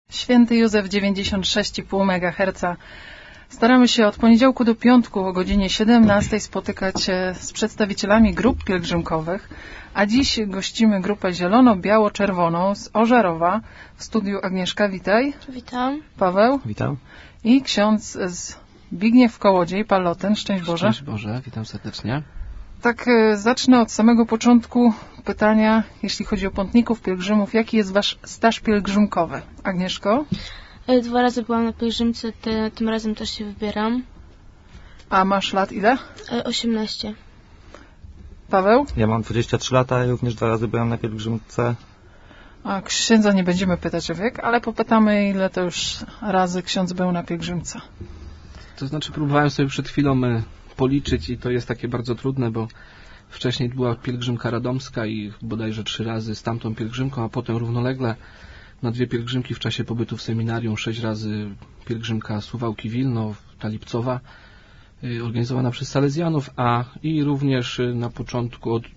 Święty Józef 96,5 MHz. Staramy się od poniedziałku do piątku o godzinie 17 spotykać się z przedstawicielami grup pielgrzymkowych, a dziś gościmy grupę zielono-biało-czerwoną z Ożarowa. W studiu Agnieszka, witaj. Witam. Paweł. Witam. I ksiądz Zbigniew Kołodziej, Palloten. Szczęść Boże. Szczęść Boże, witam serdecznie. Tak, zacznę od samego początku pytania, jeśli chodzi o pątników, pielgrzymów. Jaki jest wasz staż pielgrzymkowy? Agnieszko? 2 razy byłam na pielgrzymce, tym razem też się wybieram. A masz lat ile? 18. Paweł? Ja mam 23 lata i również 2 razy byłem na pielgrzymce. A księdza nie będziemy pytać o wiek, ale popytamy, ile to już razy ksiądz był na pielgrzymce. To znaczy próbowałem sobie przed chwilą policzyć i to jest takie bardzo trudne, bo wcześniej była pielgrzymka radomska i bodajże 3 razy z tamtą pielgrzymką, a potem równolegle na 2 pielgrzymki w czasie pobytu w seminarium, 6 razy pielgrzymka Suwałki-Wilno, ta lipcowa, organizowana przez Salezjanów, i również na początku od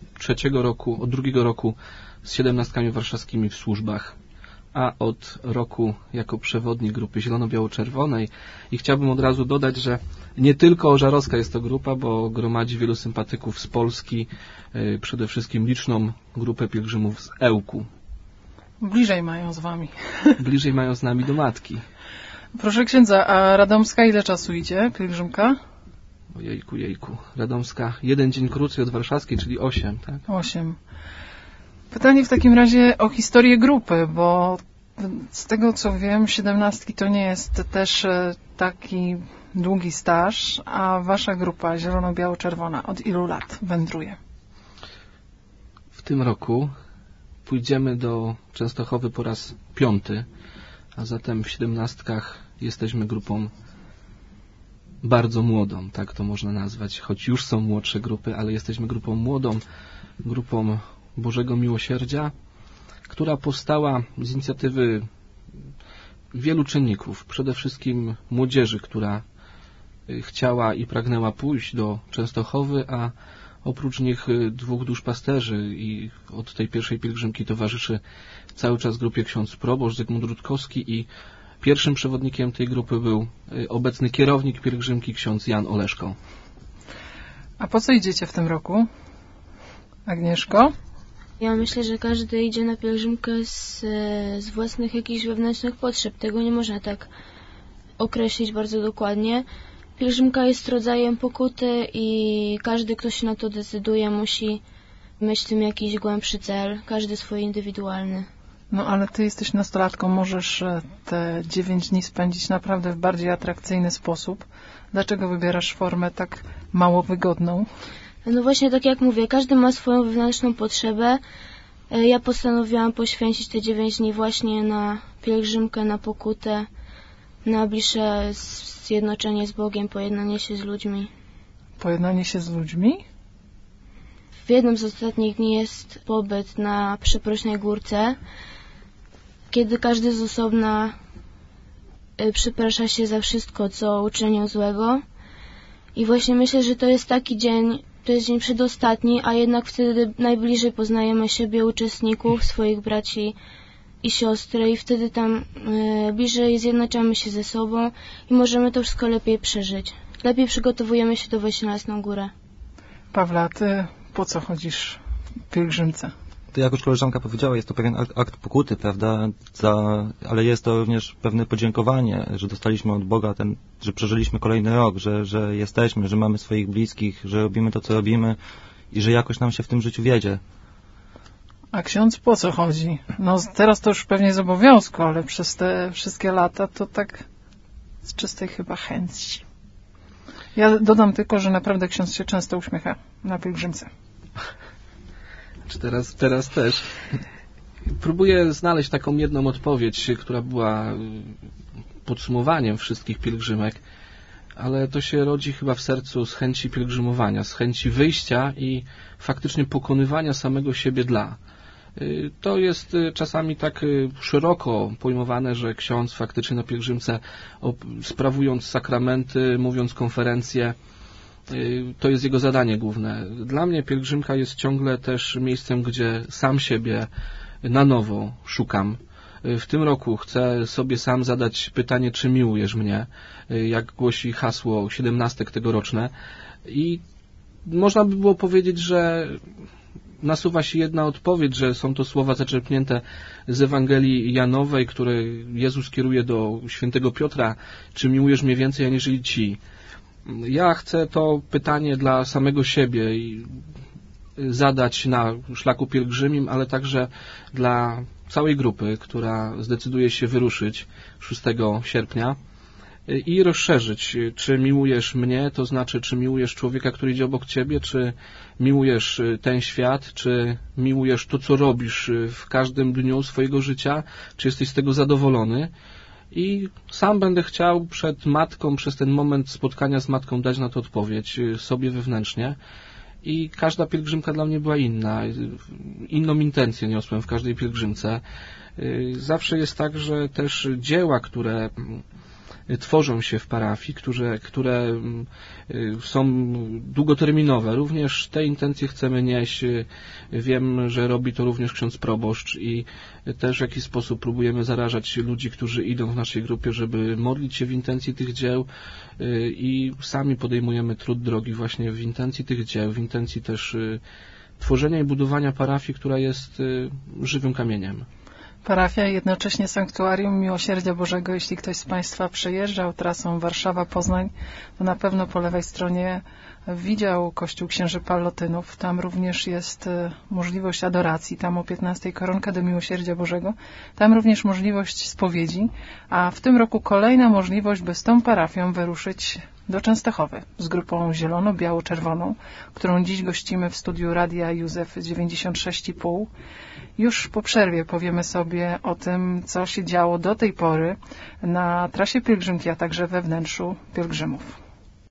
2 roku z 17 warszawskimi w służbach, a od roku jako przewodnik grupy zielono-biało-czerwonej. I chciałbym od razu dodać, że nie tylko ożarowska jest to grupa, bo gromadzi wielu sympatyków z Polski, przede wszystkim liczną grupę pielgrzymów z Ełku. Bliżej mają z wami. Bliżej mają z nami do matki. Proszę księdza, a radomska ile czasu idzie, pielgrzymka? Jejku. Radomska 1 dzień krócej od warszawskiej, czyli 8, tak? 8. Pytanie w takim razie o historię grupy, bo z tego co wiem, 17 to nie jest też taki długi staż, a wasza grupa zielono-biało-czerwona od ilu lat wędruje? W tym roku pójdziemy do Częstochowy po raz 5, a zatem w 17 jesteśmy grupą bardzo młodą, tak to można nazwać, choć już są młodsze grupy, ale jesteśmy grupą młodą, grupą Bożego Miłosierdzia, która powstała z inicjatywy wielu czynników, przede wszystkim młodzieży, która chciała i pragnęła pójść do Częstochowy, a oprócz nich 2 duszpasterzy i od tej pierwszej pielgrzymki towarzyszy cały czas grupie ksiądz proboszcz Zygmunt Rutkowski i pierwszym przewodnikiem tej grupy był obecny kierownik pielgrzymki ksiądz Jan Oleszko. A po co idziecie w tym roku, Agnieszko? Ja myślę, że każdy idzie na pielgrzymkę z własnych jakichś wewnętrznych potrzeb. Tego nie można tak określić bardzo dokładnie. Pielgrzymka jest rodzajem pokuty i każdy, kto się na to decyduje, musi mieć w tym jakiś głębszy cel. Każdy swój indywidualny. No ale ty jesteś nastolatką, możesz te 9 dni spędzić naprawdę w bardziej atrakcyjny sposób. Dlaczego wybierasz formę tak mało wygodną? No właśnie, tak jak mówię, każdy ma swoją wewnętrzną potrzebę. Ja postanowiłam poświęcić te 9 dni właśnie na pielgrzymkę, na pokutę, na bliższe zjednoczenie z Bogiem, pojednanie się z ludźmi. Pojednanie się z ludźmi? W jednym z ostatnich dni jest pobyt na Przeprośnej Górce, kiedy każdy z osobna przeprasza się za wszystko, co uczynił złego. I właśnie myślę, że to jest taki dzień, to jest dzień przedostatni, a jednak wtedy najbliżej poznajemy siebie, uczestników, swoich braci i siostry i wtedy tam bliżej zjednoczamy się ze sobą i możemy to wszystko lepiej przeżyć. Lepiej przygotowujemy się do wejścia na Jasną Górę. Pawła, ty po co chodzisz w pielgrzymce? To jak już koleżanka powiedziała, jest to pewien akt pokuty, prawda? Ale jest to również pewne podziękowanie, że dostaliśmy od Boga że przeżyliśmy kolejny rok, że jesteśmy, że mamy swoich bliskich, że robimy to, co robimy i że jakoś nam się w tym życiu wiedzie. A ksiądz po co chodzi? No teraz to już pewnie z obowiązku, ale przez te wszystkie lata to tak z czystej chyba chęci. Ja dodam tylko, że naprawdę ksiądz się często uśmiecha na pielgrzymce. Teraz też. Próbuję znaleźć taką jedną odpowiedź, która była podsumowaniem wszystkich pielgrzymek, ale to się rodzi chyba w sercu z chęci pielgrzymowania, z chęci wyjścia i faktycznie pokonywania samego siebie dla. To jest czasami tak szeroko pojmowane, że ksiądz faktycznie na pielgrzymce, sprawując sakramenty, mówiąc konferencje, to jest jego zadanie główne. Dla mnie pielgrzymka jest ciągle też miejscem, gdzie sam siebie na nowo szukam. W tym roku chcę sobie sam zadać pytanie, czy miłujesz mnie, jak głosi hasło 17 tegoroczne. I można by było powiedzieć, że nasuwa się jedna odpowiedź, że są to słowa zaczerpnięte z Ewangelii Janowej, które Jezus kieruje do świętego Piotra, czy miłujesz mnie więcej aniżeli ci? Ja chcę to pytanie dla samego siebie zadać na szlaku pielgrzymim, ale także dla całej grupy, która zdecyduje się wyruszyć 6 sierpnia i rozszerzyć, czy miłujesz mnie, to znaczy, czy miłujesz człowieka, który idzie obok ciebie, czy miłujesz ten świat, czy miłujesz to, co robisz w każdym dniu swojego życia, czy jesteś z tego zadowolony. I sam będę chciał przed matką, przez ten moment spotkania z matką dać na to odpowiedź sobie wewnętrznie. I każda pielgrzymka dla mnie była inna. Inną intencję niosłem w każdej pielgrzymce. Zawsze jest tak, że też dzieła, które tworzą się w parafii, które są długoterminowe. Również te intencje chcemy nieść. Wiem, że robi to również ksiądz proboszcz i też w jakiś sposób próbujemy zarażać ludzi, którzy idą w naszej grupie, żeby modlić się w intencji tych dzieł i sami podejmujemy trud drogi właśnie w intencji tych dzieł, w intencji też tworzenia i budowania parafii, która jest żywym kamieniem. Parafia i jednocześnie sanktuarium Miłosierdzia Bożego. Jeśli ktoś z Państwa przejeżdżał trasą Warszawa-Poznań, to na pewno po lewej stronie widział kościół księży Pallotynów. Tam również jest możliwość adoracji. Tam o 15 koronka do Miłosierdzia Bożego. Tam również możliwość spowiedzi. A w tym roku kolejna możliwość, by z tą parafią wyruszyć do Częstochowy z grupą zielono-biało-czerwoną, którą dziś gościmy w studiu Radia Józef 96,5. Już po przerwie powiemy sobie o tym, co się działo do tej pory na trasie pielgrzymki, a także we wnętrzu pielgrzymów.